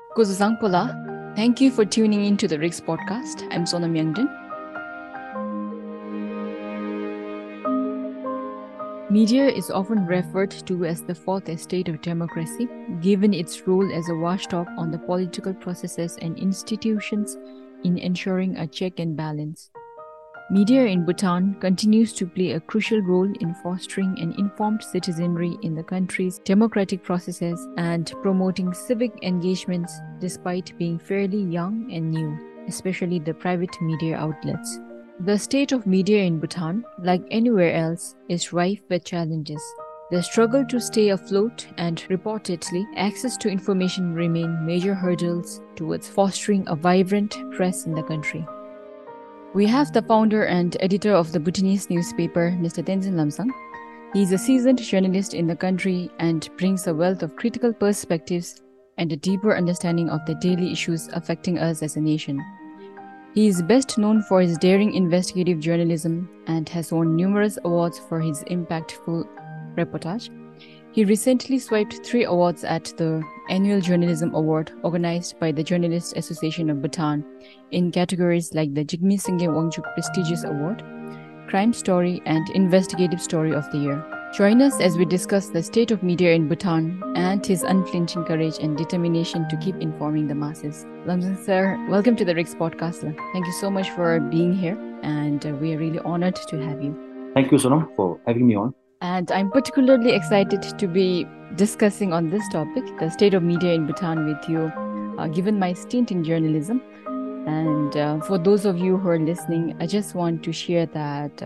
Kusuzang Pola. Thank you for tuning in to the Rigs podcast. I'm Sonam Youngden. Media is often referred to as the fourth estate of democracy, given its role as a watchdog on the political processes and institutions in ensuring a check and balance. Media in Bhutan continues to play a crucial role in fostering an informed citizenry in the country's democratic processes and promoting civic engagements despite being fairly young and new, especially the private media outlets. The state of media in Bhutan, like anywhere else, is rife with challenges. The struggle to stay afloat and reportedly access to information remain major hurdles towards fostering a vibrant press in the country. We have the founder and editor of the Bhutanese newspaper, Mr. Tenzin Lamsang. He is a seasoned journalist in the country and brings a wealth of critical perspectives and a deeper understanding of the daily issues affecting us as a nation. He is best known for his daring investigative journalism and has won numerous awards for his impactful reportage. He recently swiped 3 awards at the Annual Journalism Award organized by the Journalists Association of Bhutan in categories like the Jigme Singye Wangchuk Prestigious Award, Crime Story, and Investigative Story of the Year. Join us as we discuss the state of media in Bhutan and his unflinching courage and determination to keep informing the masses. Lamsang sir, welcome to the Rigs podcast. Thank you so much for being here, and we are really honored to have you. Thank you, Sonam, for having me on. And I'm particularly excited to be discussing on this topic, the state of media in Bhutan, with you, given my stint in journalism. And for those of you who are listening, I just want to share that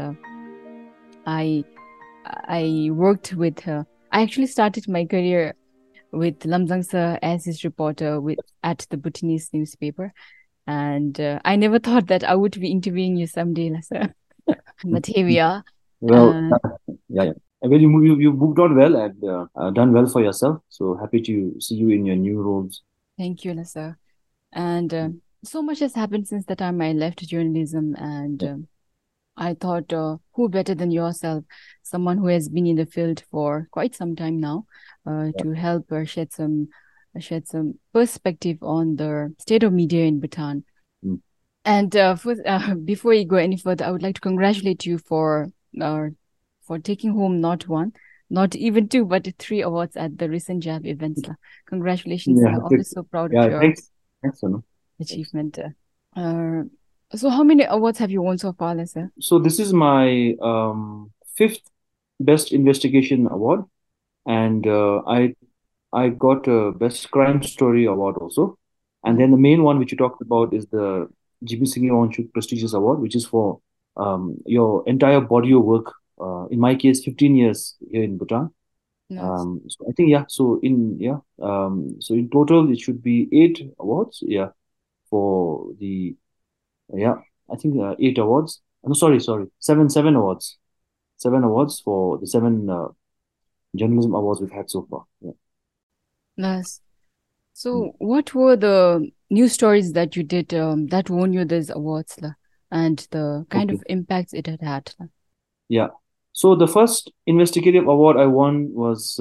I worked with I actually started my career with Lamsang sir as his reporter at the Bhutanese newspaper. And I never thought that I would be interviewing you someday, sir. But here we are. Well, yeah. Well, you moved on well and done well for yourself. So happy to see you in your new roles. Thank you, sir. And so much has happened since the time I left journalism, and I thought, who better than yourself, someone who has been in the field for quite some time now, to help shed some perspective on the state of media in Bhutan. Mm. And before you go any further, I would like to congratulate you for taking home not 1, not even 2, but 3 awards at the recent JAB events. Congratulations! Yeah, I'm always so proud of your thanks, Sonam. achievement. So how many awards have you won so far, sir? So this is my 5th Best Investigation Award, and I got a Best Crime Story Award also. And then the main one which you talked about is the GB Singh Wangchuk Prestigious Award, which is for your entire body of work. In my case, 15 years here in Bhutan. Nice. So I think So in total it should be 8 awards. Yeah, for the I think 8 awards. No, sorry, 7 awards. 7 awards for the 7 journalism awards we've had so far. Yeah. Nice. So what were the news stories that you did that won you these awards, and the kind of impacts it had had? Yeah. So the first investigative award I won was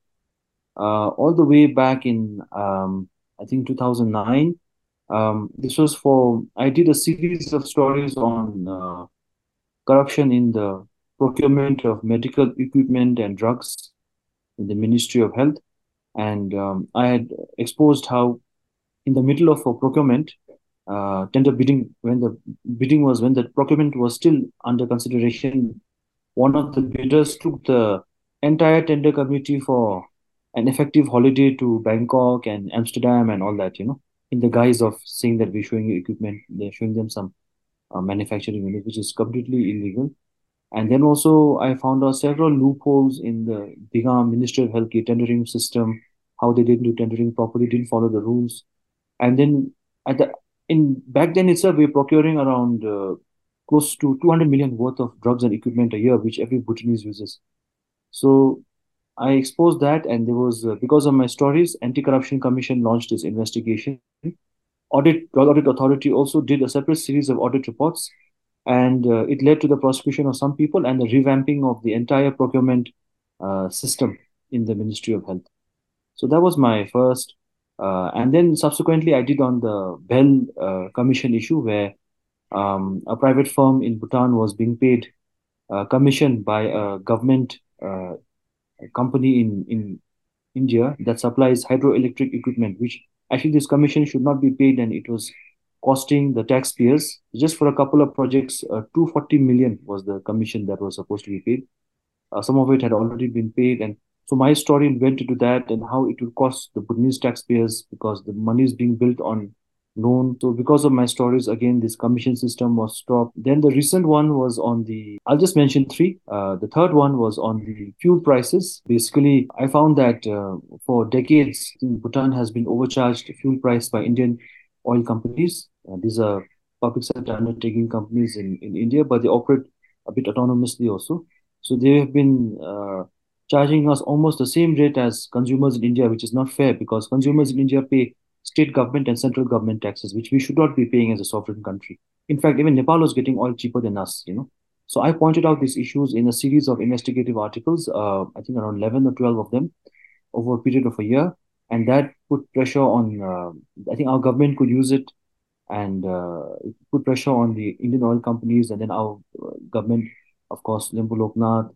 all the way back in I think 2009. This was I did a series of stories on corruption in the procurement of medical equipment and drugs in the Ministry of Health. And I had exposed how in the middle of a procurement, tender bidding, when the procurement was still under consideration, one of the bidders took the entire tender committee for an effective holiday to Bangkok and Amsterdam and all that, in the guise of saying that we're showing you equipment, they're showing them some manufacturing unit, which is completely illegal. And then also I found out several loopholes in the Bigam Ministry of Health tendering system, how they didn't do tendering properly, didn't follow the rules. And then back then itself, we were procuring around close to 200 million worth of drugs and equipment a year, which every Bhutanese uses. So I exposed that, and there was because of my stories, Anti-Corruption Commission launched its investigation. Audit Authority also did a separate series of audit reports, and it led to the prosecution of some people and the revamping of the entire procurement system in the Ministry of Health. So that was my first And then subsequently, I did on the Bell commission issue where a private firm in Bhutan was being paid commission by a government company in India that supplies hydroelectric equipment, which actually this commission should not be paid, and it was costing the taxpayers just for a couple of projects. 240 million was the commission that was supposed to be paid. Some of it had already been paid, and so my story went into that and how it will cost the Bhutanese taxpayers because the money is being built on loan. So because of my stories, again, this commission system was stopped. Then the recent one was on the, I'll just mention three. The third one was on the fuel prices. Basically, I found that for decades, Bhutan has been overcharged fuel price by Indian oil companies. These are public sector undertaking companies in India, but they operate a bit autonomously also. So they have been charging us almost the same rate as consumers in India, which is not fair because consumers in India pay state government and central government taxes, which we should not be paying as a sovereign country. In fact, even Nepal was getting oil cheaper than us, you know. So I pointed out these issues in a series of investigative articles, I think around 11 or 12 of them over a period of a year. And that put pressure on, I think our government could use it and it put pressure on the Indian oil companies and then our government, of course, Limbu Loknath,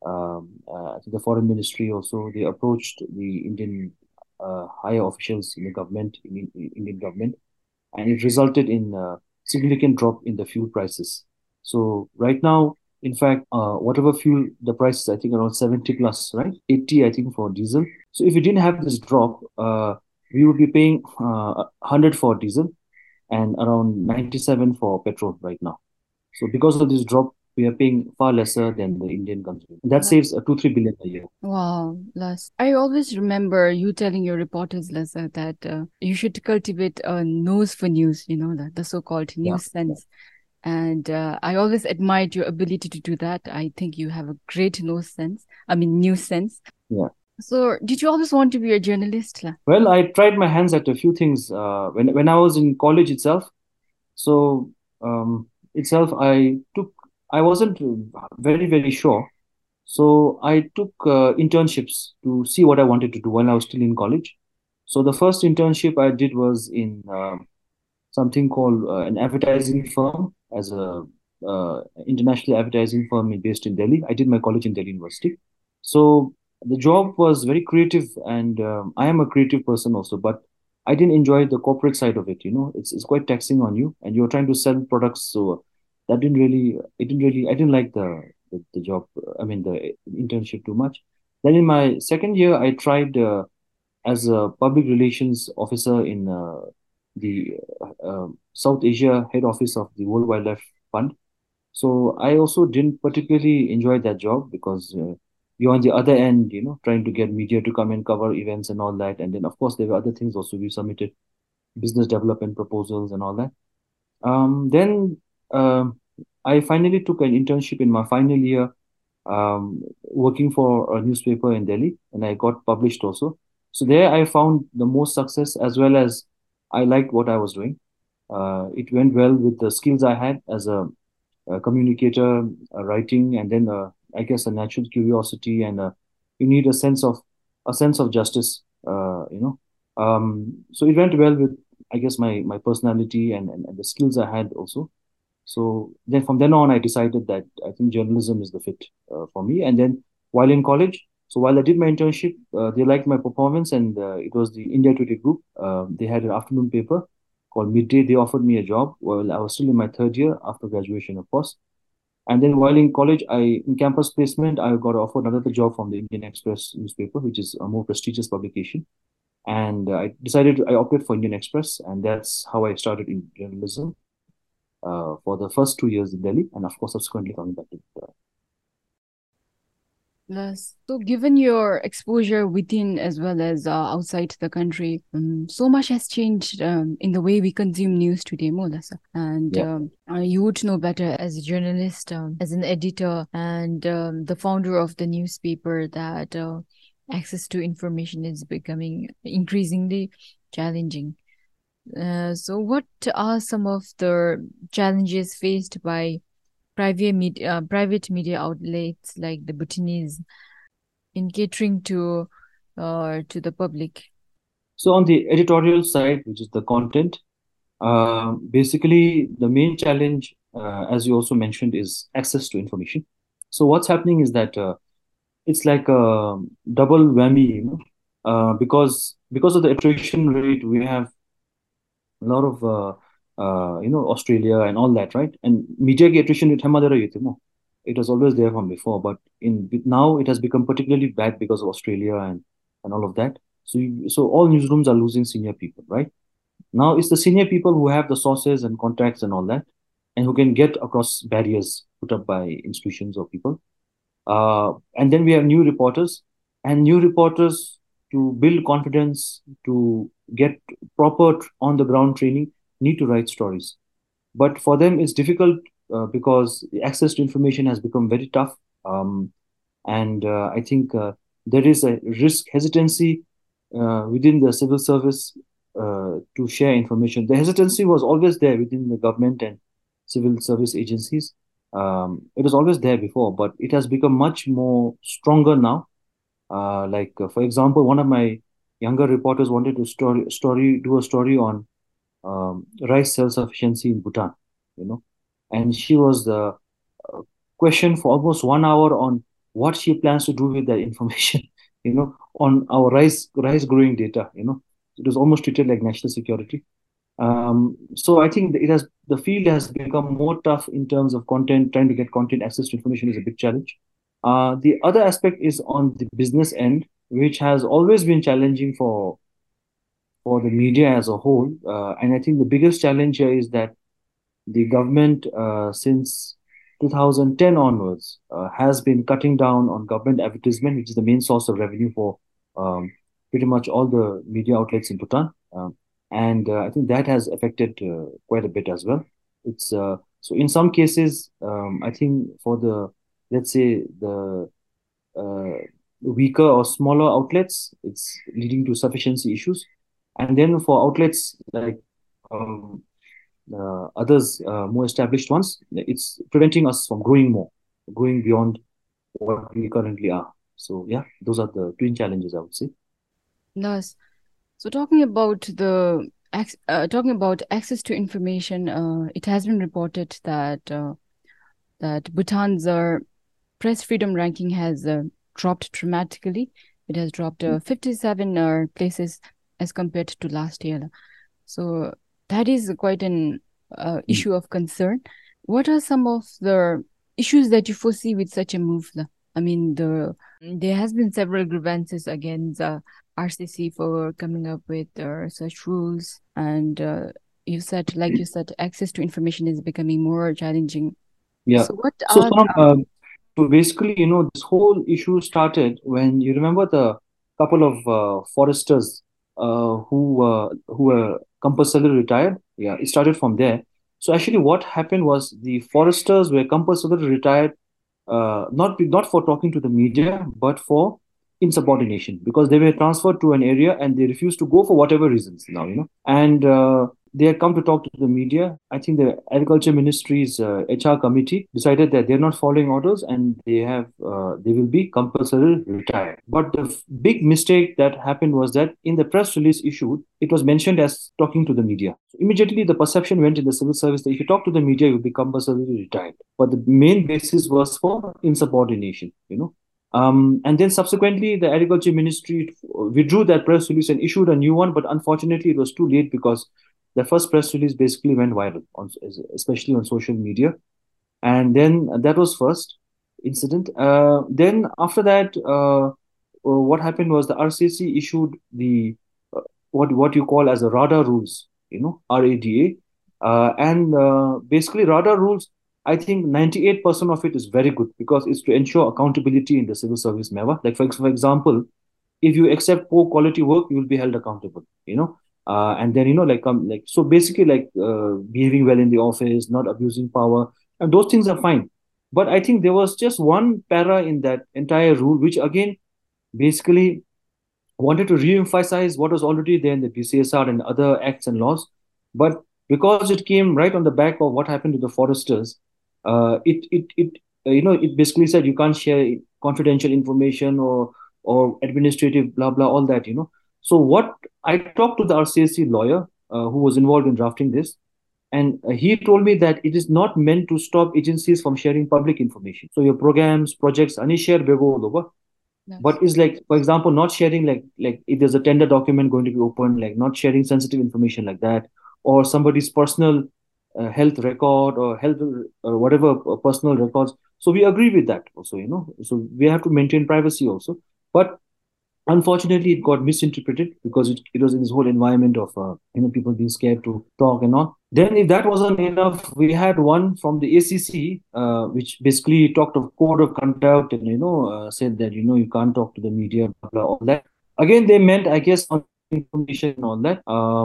I think the foreign ministry also, they approached the Indian higher officials in the government, in Indian government, and it resulted in a significant drop in the fuel prices. So right now, in fact, whatever fuel, the price is I think around 70 plus, right? 80, I think, for diesel. So if we didn't have this drop, we would be paying 100 for diesel and around 97 for petrol right now. So because of this drop, we are paying far lesser than the Indian consumer. That saves 2-3 billion a year. Wow, Les. I always remember you telling your reporters, Les, that you should cultivate a nose for news, you know, the so-called Yeah. news sense. And I always admired your ability to do that. I think you have a great news sense. Yeah. So did you always want to be a journalist? Well, I tried my hands at a few things when I was in college itself. So itself, I wasn't very sure. So I took internships to see what I wanted to do while I was still in college. So the first internship I did was in something called an advertising firm as a international advertising firm based in Delhi. I did my college in Delhi University. So the job was very creative, and I am a creative person also, but I didn't enjoy the corporate side of it. You know, it's quite taxing on you, and you're trying to sell products. So that didn't really, it didn't really, I didn't like the job. I mean, the internship too much. Then in my second year, I tried as a public relations officer in the South Asia head office of the World Wildlife Fund. So I also didn't particularly enjoy that job because you're on the other end, you know, trying to get media to come and cover events and all that. And then, of course, there were other things also. We submitted business development proposals and all that. Then I finally took an internship in my final year working for a newspaper in Delhi, and I got published also. So there I found the most success as well as I liked what I was doing. It went well with the skills I had as a communicator, writing, and then I guess a natural curiosity and you need a sense of justice. So it went well with I guess my personality and the skills I had also. So then from then on, I decided that I think journalism is the fit for me. And then while in college, so while I did my internship, they liked my performance, and it was the India Today Group. They had an afternoon paper called Midday. They offered me a job while I was still in my third year after graduation, of course. And then while in college, in campus placement, I got offered another job from the Indian Express newspaper, which is a more prestigious publication. And I opted for Indian Express, and that's how I started in journalism for the first 2 years in Delhi, and of course, subsequently coming back to Yes. So, given your exposure within as well as outside the country, so much has changed in the way we consume news today, Molasa. And yeah. you would know better as a journalist, as an editor, and the founder of the newspaper that access to information is becoming increasingly challenging. So, what are some of the challenges faced by private media outlets like the Bhutanese in catering to the public? So on the editorial side, which is the content, basically the main challenge, as you also mentioned, is access to information. So what's happening is that it's like a double whammy, because of the attrition rate. We have a lot of Australia and all that, right? And media ki attrition rate hamadara yete mo. It was always there from before, but in now it has become particularly bad because of Australia and all of that. So all newsrooms are losing senior people, right? Now it's the senior people who have the sources and contacts and all that, and who can get across barriers put up by institutions or people. And then we have new reporters, and new reporters, to build confidence, to get proper on the ground training, need to write stories. But for them, it's difficult because the access to information has become very tough. And I think there is a risk hesitancy within the civil service to share information. The hesitancy was always there within the government and civil service agencies. It was always there before, but it has become much more stronger now. For example, one of my younger reporters wanted to do a story on rice self-sufficiency in Bhutan, you know, and she was the question for almost 1 hour on what she plans to do with that information, on our rice growing data. It was almost treated like national security. So I think the field has become more tough in terms of content. Trying to get content access to information is a big challenge. The other aspect is on the business end, which has always been challenging for the media as a whole. And I think the biggest challenge here is that the government, since 2010 onwards, has been cutting down on government advertisement, which is the main source of revenue for um, pretty much all the media outlets in Bhutan. And I think that has affected quite a bit as well. It's so in some cases, I think for the, let's say, the uh, weaker or smaller outlets, it's leading to sufficiency issues. And then for outlets like others, more established ones, it's preventing us from growing beyond what we currently are. So yeah, those are the twin challenges, I would say. Thus, so talking about access to information, it has been reported that Bhutan's press freedom ranking has dropped dramatically. It has dropped 57 places as compared to last year. So that is quite an Mm. issue of concern. What are some of the issues that you foresee with such a move? I mean, there has been several grievances against RCC for coming up with such rules, and like you said, access to information is becoming more challenging. Yeah. So what So are so basically, this whole issue started when you remember the couple of foresters who were compulsorily retired. Yeah, it started from there. So actually, what happened was the foresters were compulsorily retired, not for talking to the media, but for insubordination, because they were transferred to an area and they refused to go for whatever reasons now, and they had come to talk to the media. I think the Agriculture Ministry's HR committee decided that they're not following orders and they will be compulsorily retired. But the big mistake that happened was that in the press release issued, it was mentioned as talking to the media. So immediately the perception went in the civil service that if you talk to the media, you'll be compulsorily retired. But the main basis was for insubordination. And then subsequently, the Agriculture Ministry withdrew that press release and issued a new one. But unfortunately, it was too late because the first press release basically went viral, especially on social media. And then that was first incident. Then after that, what happened was the RCC issued the what you call as the RADA rules, RADA, and basically RADA rules. I think 98% of it is very good because it's to ensure accountability in the civil service. Meva, like for example, if you accept poor quality work, you will be held accountable. And then like so basically like behaving well in the office, not abusing power, and those things are fine. But I think there was just one para in that entire rule, which again basically wanted to re-emphasize what was already there in the BCSR and other acts and laws. But because it came right on the back of what happened to the foresters, it basically said you can't share confidential information or administrative blah blah all that. So what I talked to the RCSC lawyer who was involved in drafting this, and he told me that it is not meant to stop agencies from sharing public information. So your programs, projects, any share bego over. Yes. But is like, for example, not sharing like if there's a tender document going to be open, like not sharing sensitive information like that, or somebody's personal health record or health or whatever personal records. So we agree with that also, you know. So we have to maintain privacy also. But unfortunately it got misinterpreted because it was in this whole environment of people being scared to talk and all. Then if that wasn't enough, we had one from the ACC, which basically talked of code of conduct and said that you can't talk to the media, blah, blah, all that. Again, they meant, I guess, on information and all that.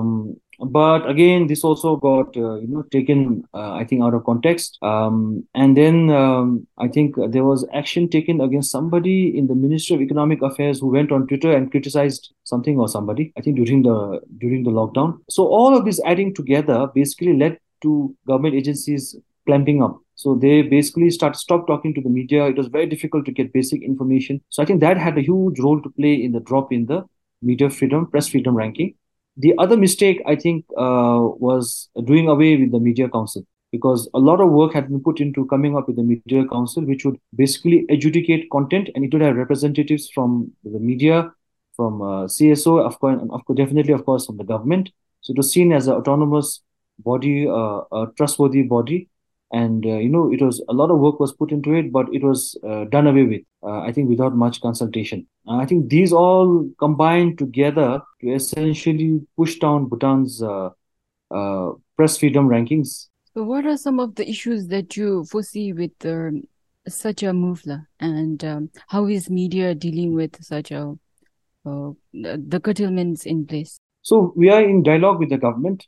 But again, this also got taken, I think, out of context. And then I think there was action taken against somebody in the Ministry of Economic Affairs who went on Twitter and criticized something or somebody, I think, during the lockdown. So all of this adding together basically led to government agencies clamping up. So they basically stopped talking to the media. It was very difficult to get basic information. So I think that had a huge role to play in the drop in the media freedom, press freedom ranking. The other mistake, I think, was doing away with the Media Council, because a lot of work had been put into coming up with the Media Council, which would basically adjudicate content, and it would have representatives from the media, from CSO, of course, definitely, of course, from the government. So it was seen as an autonomous body, a trustworthy body, and it was a lot of work was put into it, but it was done away with. I think without much consultation. I think these all combined together to essentially push down Bhutan's press freedom rankings. So, what are some of the issues that you foresee with such a move, and how is media dealing with such a the curtailments in place? So we are in dialogue with the government.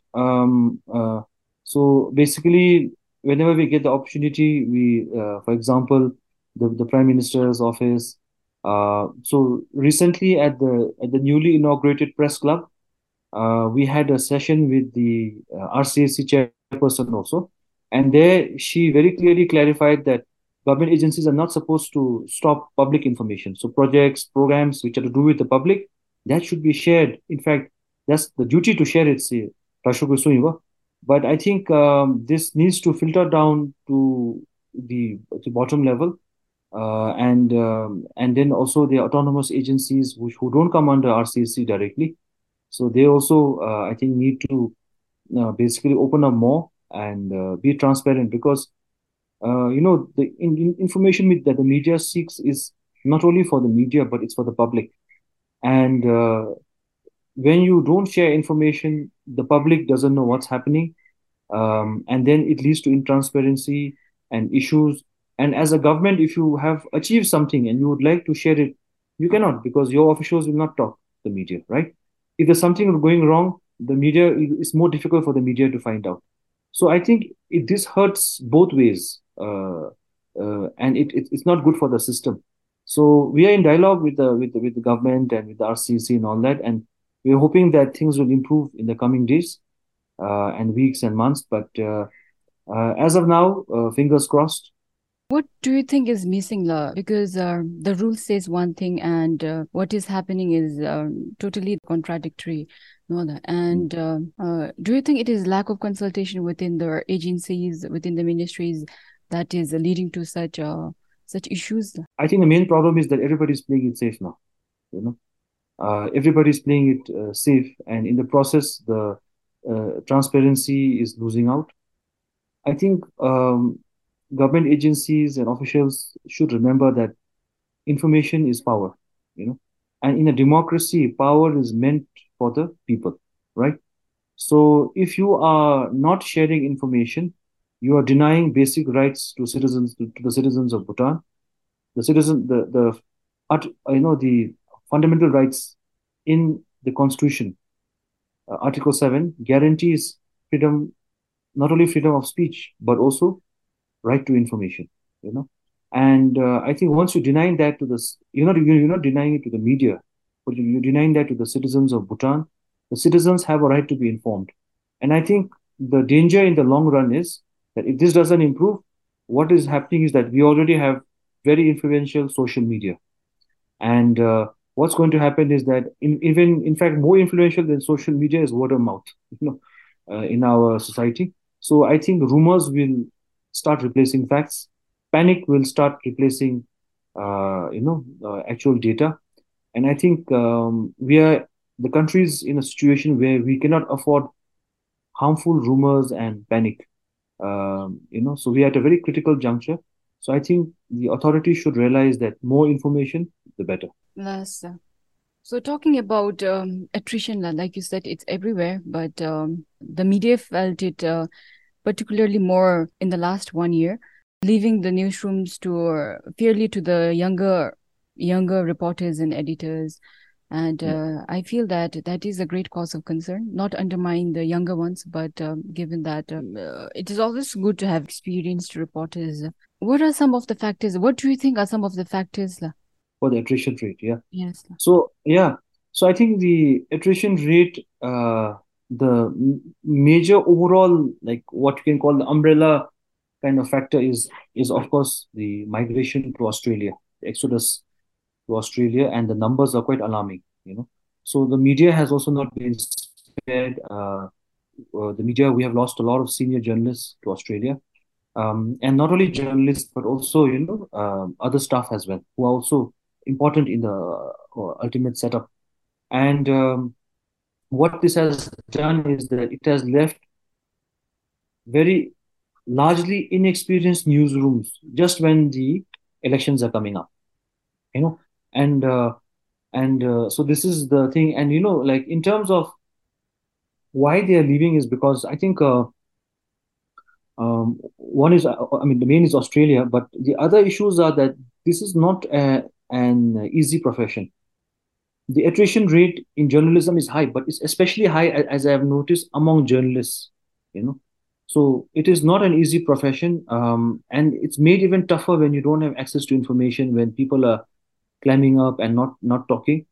So basically, whenever we get the opportunity, for example, the Prime Minister's office. So recently at the newly inaugurated press club, we had a session with the RCSC chairperson also, and there she very clearly clarified that government agencies are not supposed to stop public information. So projects, programs which are to do with the public, that should be shared. In fact, that's the duty to share it. See, but I think this needs to filter down to the bottom level, and then also the autonomous agencies who don't come under RCSC directly. So they also, I think, need to basically open up more and be transparent, because the information that the media seeks is not only for the media, but it's for the public. And when you don't share information, the public doesn't know what's happening, and then it leads to intransparency and issues. And as a government, if you have achieved something and you would like to share it, you cannot, because your officials will not talk to the media, right? If there's something going wrong, the media, it's more difficult for the media to find out. So I think this hurts both ways, and it's not good for the system. So we are in dialogue with the government and with the RCC and all that, and we're hoping that things will improve in the coming days and weeks and months. But as of now, fingers crossed. What do you think is missing, La? Because the rule says one thing, and what is happening is totally contradictory. No, La. And do you think it is lack of consultation within the agencies, within the ministries, that is leading to such issues? I think the main problem is that everybody's playing it safe now. You know, everybody's playing it safe, and in the process, the transparency is losing out. I think government agencies and officials should remember that information is power, you know, and in a democracy, power is meant for the people, right? So if you are not sharing information, you are denying basic rights to the citizens of Bhutan, the citizen, the fundamental rights in the constitution. Article 7 guarantees freedom, not only freedom of speech, but also right to information, you know. And I think once you deny that to this, you're not denying it to the media, but you're denying that to the citizens of Bhutan. The citizens have a right to be informed. And I think the danger in the long run is that if this doesn't improve, what is happening is that we already have very influential social media. And what's going to happen is that even in fact more influential than social media is word of mouth, you know, in our society. So I think rumors will start replacing facts. Panic will start replacing, actual data. And I think the country is in a situation where we cannot afford harmful rumors and panic. So we are at a very critical juncture. So I think the authorities should realize that more information, the better. Yes. So talking about attrition, like you said, it's everywhere, but the media felt it particularly more in the last 1 year, leaving the newsrooms to fairly to the younger reporters and editors. And Yeah. I feel that that is a great cause of concern, not undermine the younger ones, but given that it is always good to have experienced reporters. What are some of the factors? What do you think are some of the factors? For the attrition rate. Yeah. Yes. So yeah, so I think the attrition rate, major overall, like what you can call the umbrella kind of factor is of course the migration to Australia, the exodus to Australia, and the numbers are quite alarming. So the media has also not been spared. The media, we have lost a lot of senior journalists to Australia, and not only journalists but also other staff as well who are also important in the ultimate setup. And what this has done is that it has left very largely inexperienced newsrooms just when the elections are coming up, you know. And so this is the thing. And like in terms of why they are leaving is because I think one is, I mean, the main is Australia, but the other issues are that this is not an easy profession. The attrition rate in journalism is high, but it's especially high, as I have noticed, among journalists. You know, so it is not an easy profession, and it's made even tougher when you don't have access to information, when people are climbing up and not talking.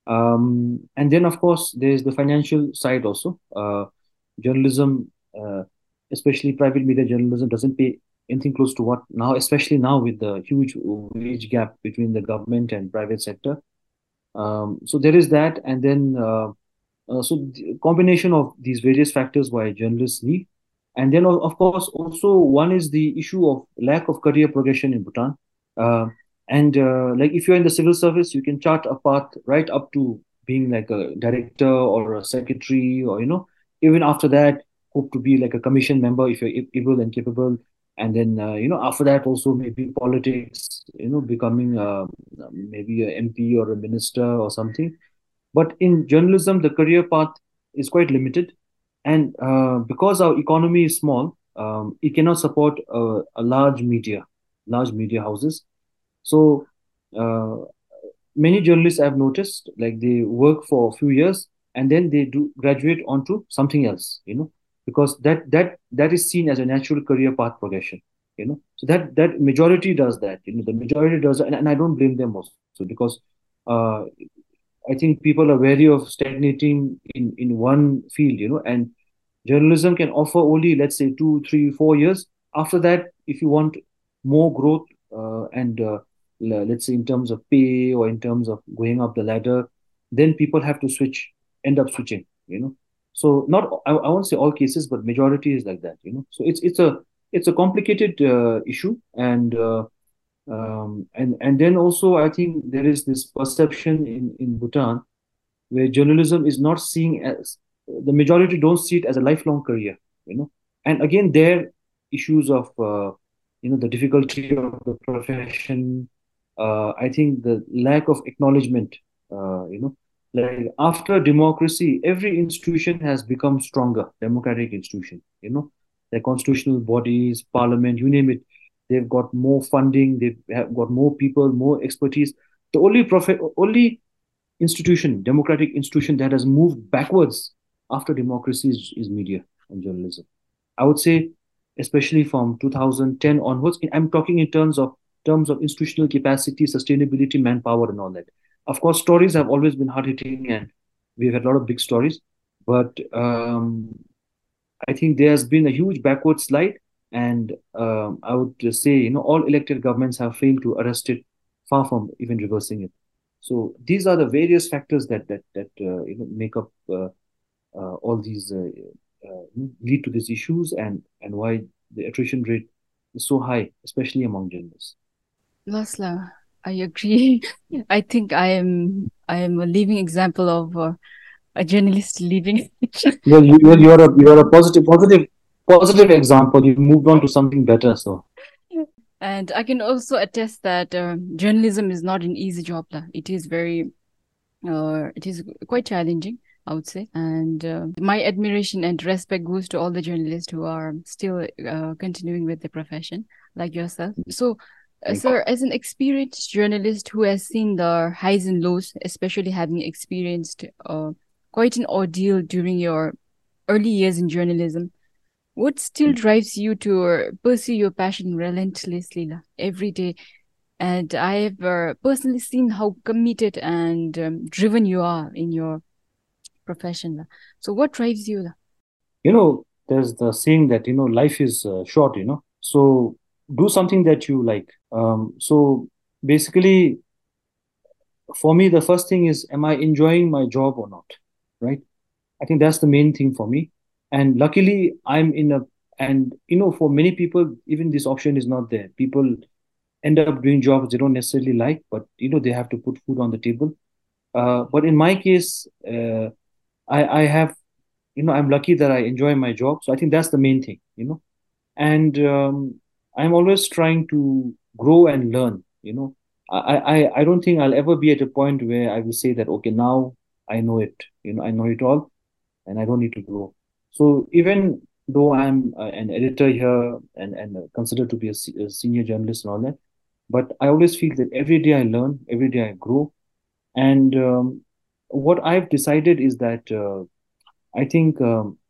And then, of course, there's the financial side also. Journalism, especially private media journalism, doesn't pay anything close to what now, especially now with the huge wage gap between the government and private sector. So there is that, and then so the combination of these various factors why journalists leave, and then of course also one is the issue of lack of career progression in Bhutan. Uh, and like if you're in the civil service, you can chart a path right up to being like a director or a secretary, or even after that, hope to be like a commission member if you're able and capable. And then after that also maybe politics, becoming maybe a MP or a minister or something. But in journalism, the career path is quite limited, and because our economy is small, it cannot support a large media houses. So uh, many journalists I've noticed, like they work for a few years and then they do graduate onto something else, because that is seen as a natural career path progression. So that majority does that. The majority does, and I don't blame them also, because uh, I think people are wary of stagnating in one field, and journalism can offer only, let's say, 2, 3, 4 years. After that, if you want more growth, and let's say in terms of pay or in terms of going up the ladder, then people have to end up switching. So not, I won't say all cases, but majority is like that. So it's a complicated issue, and then also I think there is this perception in Bhutan where journalism is not seeing as, the majority don't see it as a lifelong career. And again there, issues of the difficulty of the profession. I think the lack of acknowledgement. Like after democracy, every institution has become stronger. Democratic institution, the constitutional bodies, parliament, you name it, they've got more funding, they've have got more people, more expertise. The only institution, democratic institution, that has moved backwards after democracy is media and journalism. I would say, especially from 2010 onwards. I'm talking in terms of institutional capacity, sustainability, manpower, and all that. Of course, stories have always been hard hitting, and we've had a lot of big stories. But I think there has been a huge backward slide, and I would just say, all elected governments have failed to arrest it, far from even reversing it. So these are the various factors that make up all these lead to these issues, and why the attrition rate is so high, especially among journalists. Lasla, I agree. I think I am a living example of a journalist living. You're a positive example. You moved on to something better. So And I can also attest that journalism is not an easy job. It is it is quite challenging, I would say. And my admiration and respect goes to all the journalists who are still continuing with the profession, like yourself. So, thank you. sir, as an experienced journalist who has seen the highs and lows, especially having experienced quite an ordeal during your early years in journalism, what still drives you to pursue your passion relentlessly every day? And I have personally seen how committed and driven you are in your profession. So, what drives you? There's the saying that life is short. So do something that you like. So basically, for me, the first thing is, am I enjoying my job or not? Right? I think that's the main thing for me. And luckily, and for many people, even this option is not there. People end up doing jobs they don't necessarily like, but they have to put food on the table. But in my case, I have, I'm lucky that I enjoy my job. So I think that's the main thing. And I'm always trying to grow and learn. I don't think I'll ever be at a point where I will say that, okay, now I know it. I know it all, and I don't need to grow. So even though I'm an editor here and considered to be a senior journalist and all that, but I always feel that every day I learn, every day I grow. And what I've decided is that I think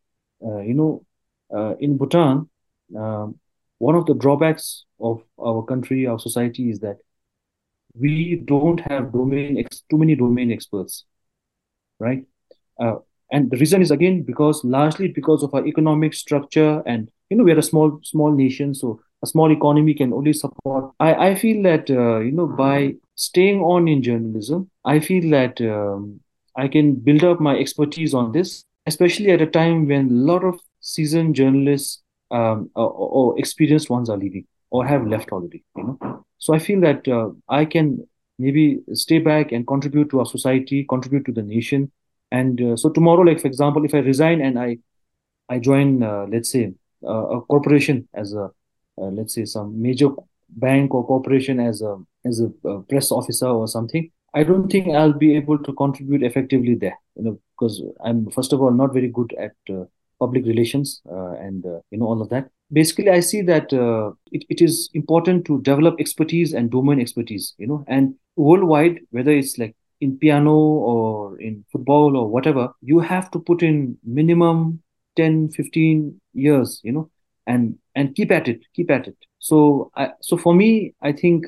in Bhutan, um, one of the drawbacks of our country, our society, is that we don't have too many domain experts, right? Uh, and the reason is, again, because largely because of our economic structure, and we are a small nation, so a small economy can only support. I feel that by staying on in journalism, I feel that I can build up my expertise on this, especially at a time when a lot of seasoned journalists or experienced ones are leaving or have left already. So I feel that I can maybe stay back and contribute to our society, contribute to the nation. And so tomorrow, like for example, if I resign and I join, let's say, a corporation as a, let's say, some major bank or corporation as a press officer or something, I don't think I'll be able to contribute effectively there. Because I'm, first of all, not very good at public relations and all of that. Basically, I see that it is important to develop expertise and domain expertise. And worldwide, whether it's like in piano or in football or whatever, you have to put in minimum 10, 15 years, and keep at it. So for me, I think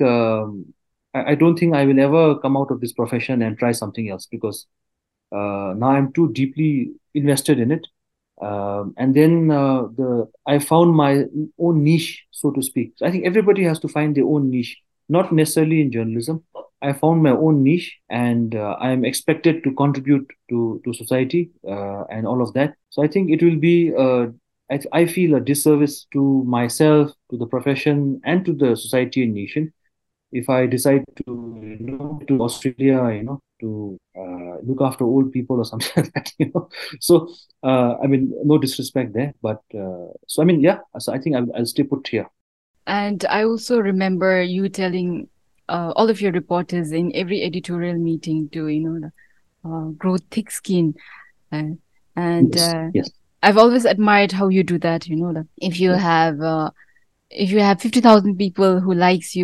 I don't think I will ever come out of this profession and try something else, because now I'm too deeply invested in it. And then the I found my own niche, so to speak. So I think everybody has to find their own niche, not necessarily in journalism. I found my own niche, and I am expected to contribute to society and all of that. So I think it will be, I feel, a disservice to myself, to the profession, and to the society and nation if I decide to, to Australia, to look after old people or something like that. So, I mean, no disrespect there, but so I mean, yeah. So I think I'll stay put here. And I also remember you telling all of your reporters in every editorial meeting to, grow thick skin. Uh, and Yes, yes, I've always admired how you do that. If you yes. have 50,000 people who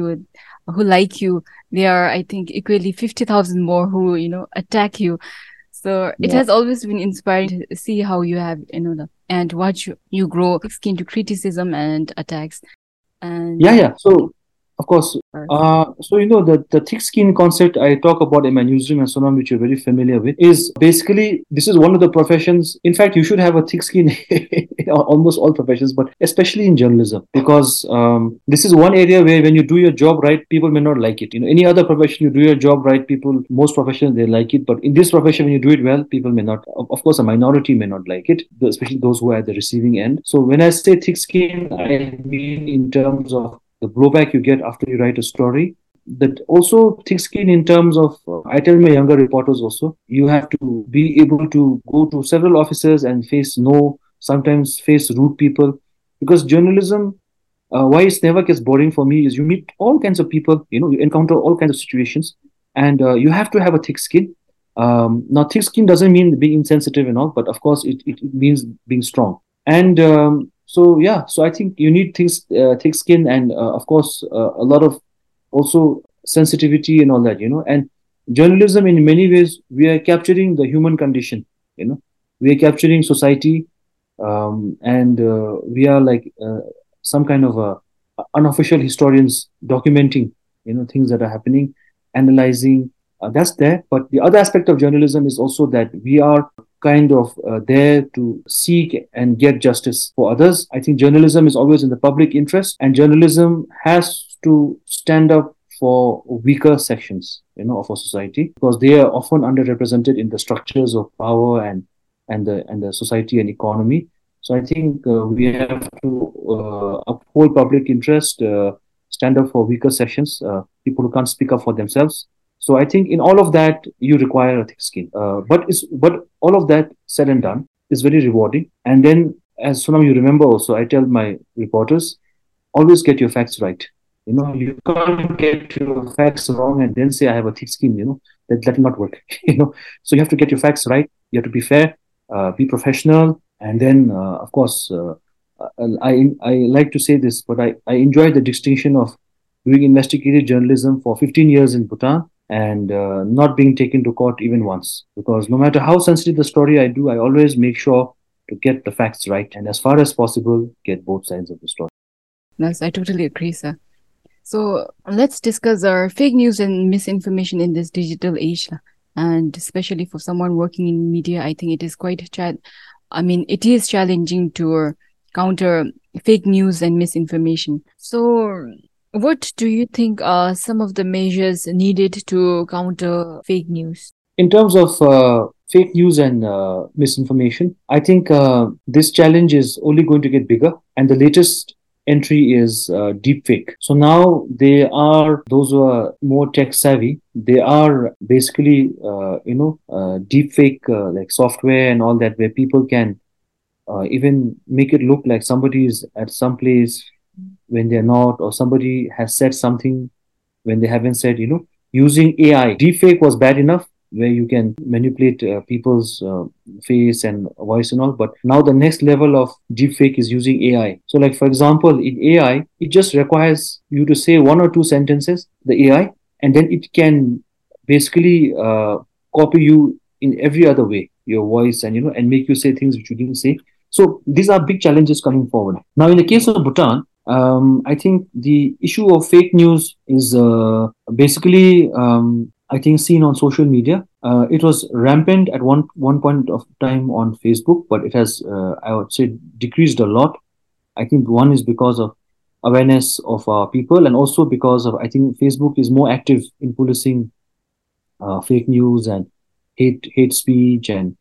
like you, there are, I think, equally 50,000 more who, attack you. So it Yeah, has always been inspiring to see how you have, and watch you grow thick skin to criticism and attacks. And yeah. So, of course, so the thick skin concept I talk about in my newsroom and so on, which you're very familiar with, is basically this is one of the professions. In fact, you should have a thick skin almost all professions, but especially in journalism, because this is one area where when you do your job right, people may not like it. Any other profession, you do your job right, people, most professions, they like it. But in this profession, when you do it well, people may not. Of course, a minority may not like it, especially those who are at the receiving end. So when I say thick skin, I mean in terms of the blowback you get after you write a story, that also thick skin in terms of I tell my younger reporters also, you have to be able to go to several offices and face no, sometimes face rude people, because journalism, why it never gets boring for me is you meet all kinds of people, you encounter all kinds of situations, and you have to have a thick skin. Now thick skin doesn't mean being insensitive and all, but of course it means being strong. And so yeah, so I think you need thick skin, and of course a lot of also sensitivity and all that, and journalism in many ways, we are capturing the human condition, we are capturing society, and we are like some kind of unofficial historians documenting, things that are happening, analyzing. That's there, but the other aspect of journalism is also that we are kind of there to seek and get justice for others. I think journalism is always in the public interest, and journalism has to stand up for weaker sections, of our society, because they are often underrepresented in the structures of power and the society and economy. So I think we have to uphold public interest, stand up for weaker sections, people who can't speak up for themselves. So I think in all of that, you require a thick skin. But all of that said and done is very rewarding. And then, as Sonam, you remember also, I tell my reporters, always get your facts right. You can't get your facts wrong and then say I have a thick skin. That will not work. So you have to get your facts right. You have to be fair, be professional, and then of course, I like to say this, but I enjoy the distinction of doing investigative journalism for 15 years in Bhutan and not being taken to court even once. Because no matter how sensitive the story I do, I always make sure to get the facts right and as far as possible, get both sides of the story. Yes, I totally agree, sir. So let's discuss our fake news and misinformation in this digital age. And especially for someone working in media, I think it is quite it is challenging to counter fake news and misinformation. So what do you think are some of the measures needed to counter fake news? In terms of fake news and misinformation, I think this challenge is only going to get bigger. And the latest entry is deepfake. So now they are, those who are more tech savvy, they are basically, deepfake like software and all that, where people can even make it look like somebody is at some place when they're not, or somebody has said something when they haven't said, using AI. Deepfake was bad enough where you can manipulate people's face and voice and all. But now the next level of deepfake is using AI. So, like for example, in AI, it just requires you to say one or two sentences, the AI, and then it can basically copy you in every other way, your voice, and make you say things which you didn't say. So these are big challenges coming forward. Now, in the case of Bhutan, I think the issue of fake news is basically, I think, seen on social media. It was rampant at one point of time on Facebook, but it has, I would say, decreased a lot. I think one is because of awareness of people, and also because of, I think, Facebook is more active in policing fake news and hate speech and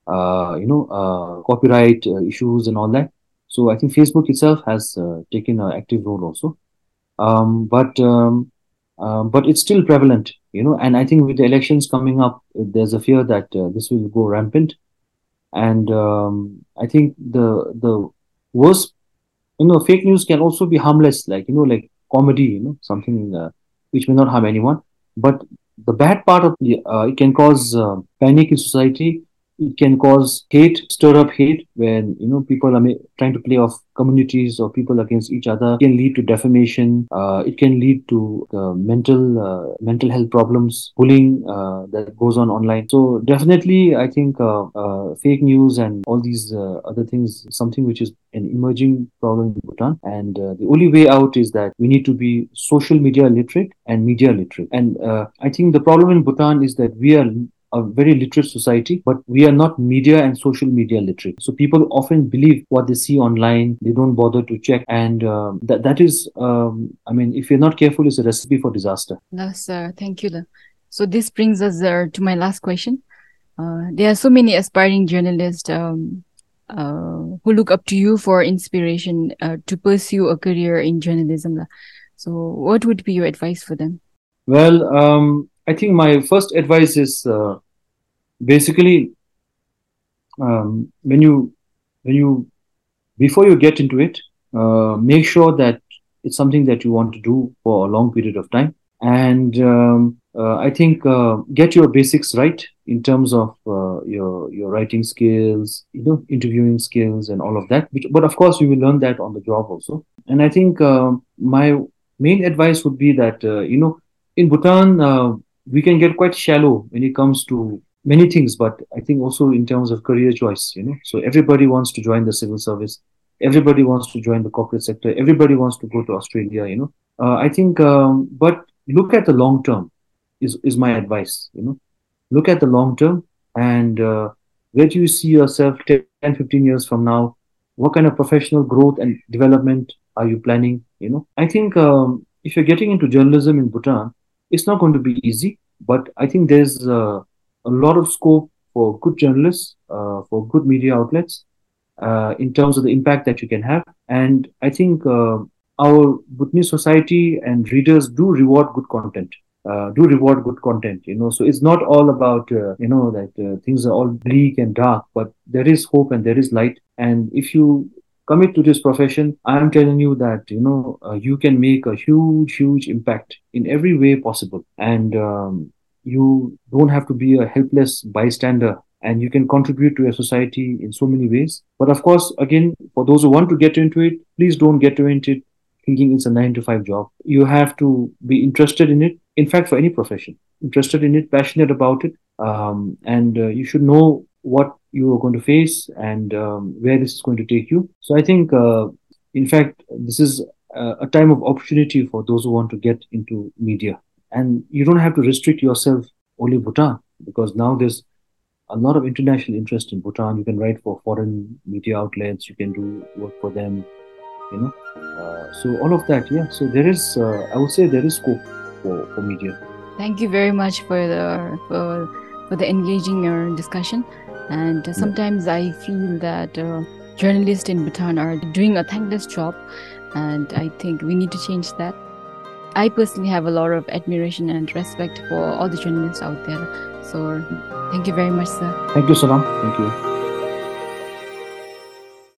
copyright issues and all that. So I think Facebook itself has taken an active role also, but it's still prevalent, And I think with the elections coming up, there's a fear that this will go rampant, and I think the worst, fake news can also be harmless, like comedy, something which may not harm anyone. But the bad part of it can cause panic in society. It can cause hate, stir up hate when people are trying to play off communities or people against each other. It can lead to defamation. It can lead to mental health problems, bullying that goes on online. So definitely, I think fake news and all these other things is something which is an emerging problem in Bhutan. And the only way out is that we need to be social media literate and media literate. And I think the problem in Bhutan is that we are a very literate society, but we are not media and social media literate. So people often believe what they see online. They don't bother to check, and that is, I mean, if you're not careful, it's a recipe for disaster. Yes, thank you. So this brings us to my last question. There are so many aspiring journalists who look up to you for inspiration to pursue a career in journalism. So what would be your advice for them? Well, I think my first advice is basically, when you before you get into it, make sure that it's something that you want to do for a long period of time. And I think get your basics right in terms of your writing skills, interviewing skills, and all of that. But of course, you will learn that on the job also. And I think my main advice would be that in Bhutan we can get quite shallow when it comes to many things, but I think also in terms of career choice. So everybody wants to join the civil service, everybody wants to join the corporate sector, everybody wants to go to Australia. I think, but look at the long term is my advice. Look at the long term, and where do you see yourself 10, 15 years from now? What kind of professional growth and development are you planning? I think if you're getting into journalism in Bhutan, it's not going to be easy, but I think there's a lot of scope for good journalists, for good media outlets, in terms of the impact that you can have. And I think our Bhutanese society and readers do reward good content. So it's not all about that things are all bleak and dark, but there is hope and there is light. And if you commit to this profession, I am telling you that you can make a huge impact in every way possible. And you don't have to be a helpless bystander, and you can contribute to a society in so many ways. But of course, again, for those who want to get into it, please don't get into it thinking it's a 9 to 5 job. You have to be interested in it. In fact, for any profession, interested in it, passionate about it, and you should know what you are going to face and where this is going to take you. So I think, in fact, this is a time of opportunity for those who want to get into media. And you don't have to restrict yourself only Bhutan, because now there's a lot of international interest in Bhutan. You can write for foreign media outlets, you can do work for them, so all of that, yeah. So there is, I would say, there is scope for media. Thank you very much for the engaging discussion. And sometimes I feel that journalists in Bhutan are doing a thankless job, and I think we need to change that. I personally have a lot of admiration and respect for all the journalists out there. So thank you very much, sir. Thank you, Salam. Thank you.